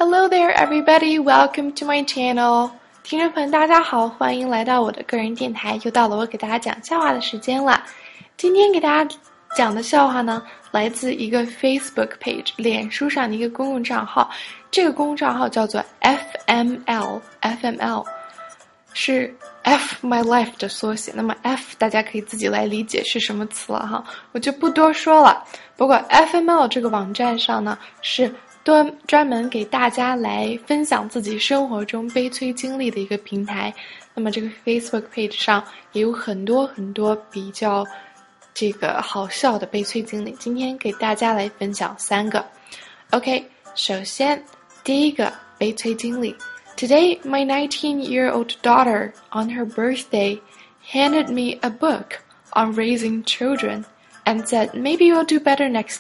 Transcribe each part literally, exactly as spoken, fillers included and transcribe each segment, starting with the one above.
Hello there, everybody. Welcome to my channel. 听众朋友，大家好，欢迎来到我的个人电台。又到了我给大家讲笑话的时间了。今天给大家讲的笑话呢，来自一个 Facebook page， 脸书上的一个公共账号。这个公共账号叫做 F M L，F M L 是 F My Life 的缩写。那么 F 大家可以自己来理解是什么词了哈，我就不多说了。不过 F M L 这个网站上呢，是专专门给大家来分享自己生活中悲催经历的一个平台。那么这个 Facebook page 上也有很多很多比较这个好笑的悲催经历，今天给大家来分享三个。 OK， 首先第一个悲催经历。 Today my nineteen-year-old daughter on her birthday handed me a book on raising children and said maybe you'll do better next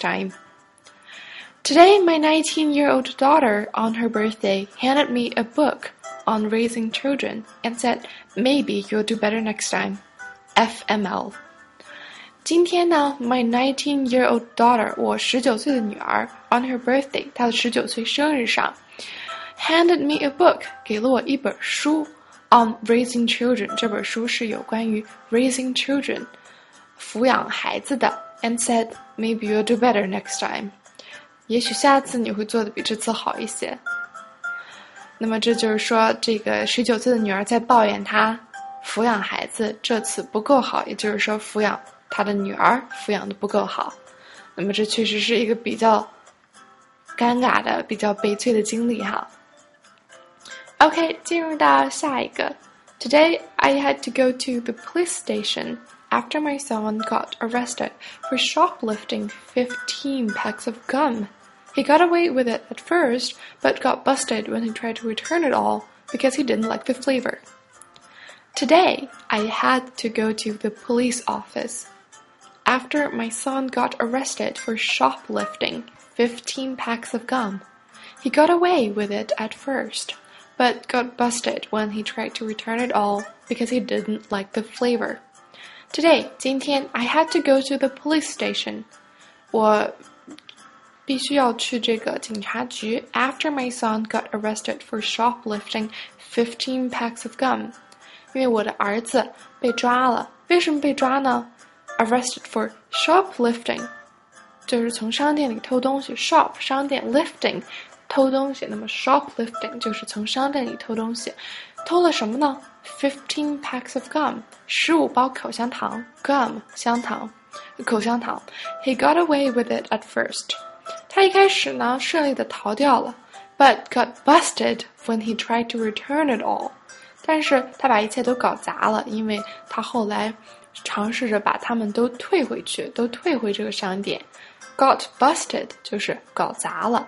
time.Today, my nineteen-year-old daughter on her birthday handed me a book on raising children and said, maybe you'll do better next time. F M L. 今天呢 my nineteen-year-old daughter, 我十九岁的女儿 on her birthday, 她的十九岁生日上 handed me a book, 给了我一本书 on raising children. 这本书是有关于 raising children, 抚养孩子的 and said, maybe you'll do better next time.也许下次你会做的比这次好一些。那么这就是说，这个十九岁的女儿在抱怨她抚养孩子这次不够好，也就是说抚养她的女儿抚养的不够好。那么这确实是一个比较尴尬的、比较悲催的经历哈。OK， 进入到下一个。Today I had to go to the police station.After my son got arrested for shoplifting fifteen packs of gum. He got away with it at first, but got busted when he tried to return it all because he didn't like the flavor. Today, I had to go to the police office. After my son got arrested for shoplifting fifteen packs of gum. He got away with it at first, but got busted when he tried to return it all because he didn't like the flavor.Today, 今天 I had to go to the police station. 我必须要去这个警察局 after my son got arrested for shoplifting fifteen packs of gum. 因为我的儿子被抓了。为什么被抓呢？ Arrested for shoplifting 就是从商店里偷东西， shop 商店 lifting 偷东西，那么 shoplifting 就是从商店里偷东西。偷了什么呢？ fifteen packs of gum 十五包口香糖 gum 香糖口香糖 He got away with it at first 他一开始呢顺利的逃掉了 but got busted when he tried to return it all 但是他把一切都搞砸了，因为他后来尝试着把它们都退回去，都退回这个商店 got busted 就是搞砸了。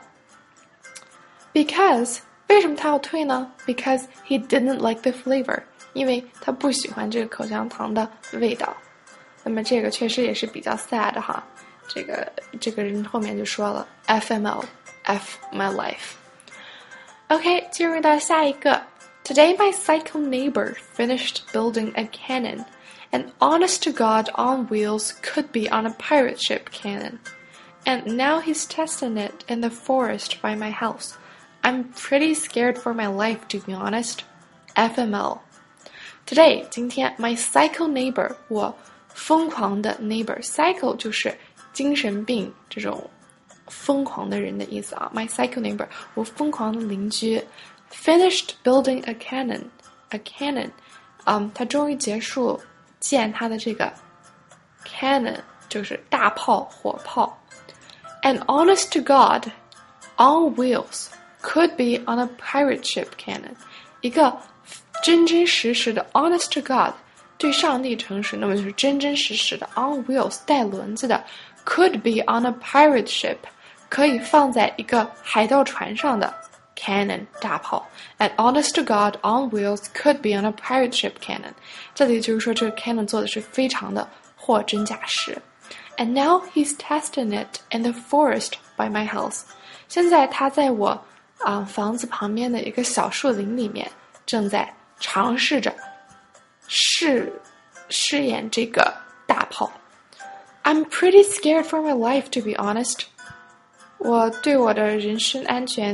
Because为什么他要退呢？ Because he didn't like the flavor 因为他不喜欢这个口香糖的味道。那么这个确实也是比较 sad 哈，这个这个人后面就说了 F M L F my life。 OK， 进入到下一个。 Today my psycho neighbor finished building a cannon. An honest to God on wheels could be on a pirate ship cannon. And now he's testing it in the forest by my house.I'm pretty scared for my life, to be honest. F M L. Today, 今天 my psycho neighbor, 我疯狂的 neighbor. Psycho 就是精神病这种疯狂的人的意思啊。My psycho neighbor, 我疯狂的邻居 finished building a cannon. A cannon. 嗯，他终于结束建他的这个 cannon, 就是大炮、火炮。And honest to God, on wheels.Could be on a pirate ship cannon. 一个真真实实的 honest to God 对上帝诚实，那么就是真真实实的 on wheels 带轮子的 could be on a pirate ship 可以放在一个海盗船上的 cannon 大炮 And honest to God on wheels could be on a pirate ship cannon 这里就是说这个 cannon 做的是非常的货真价实 And now he's testing it in the forest by my house 现在他在我啊，房子旁边的一个小树林里面，正在尝试着试试验这个大炮。I'm pretty scared for my life, to be honest. 我对我的人身安全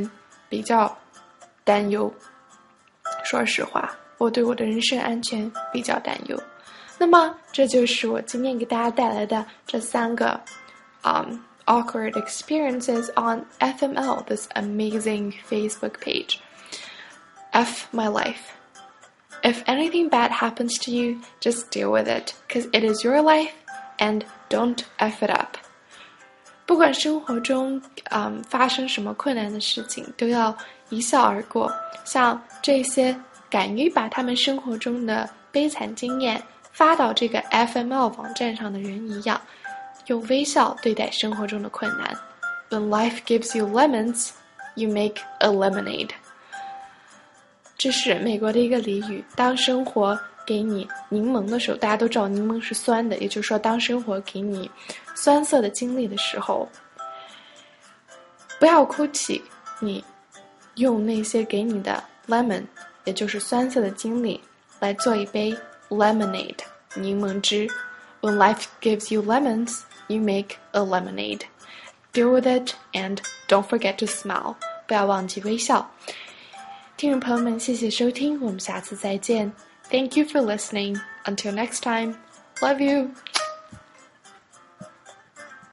比较担忧。说实话，我对我的人身安全比较担忧。那么，这就是我今天给大家带来的这三个，um, awkward experiences on F M L, this amazing Facebook page. F my life. If anything bad happens to you, just deal with it, because it is your life, and don't F it up. 不管生活中嗯发生什么困难的事情，都要一笑而过。像这些敢于把他们生活中的悲惨经验发到这个 F M L 网站上的人一样，用微笑对待生活中的困难。When life gives you lemons, you make a lemonade. 这是美国的一个俚语，当生活给你柠檬的时候，大家都知道柠檬是酸的，也就是说当生活给你酸涩的经历的时候，不要哭泣，你用那些给你的 lemon， 也就是酸涩的经历来做一杯 lemonade 柠檬汁。 When life gives you lemons, you make a lemonade. Deal with it and don't forget to smile. 不要忘记微笑。听众朋友们，谢谢收听，我们下次再见。Thank you for listening. Until next time. Love you.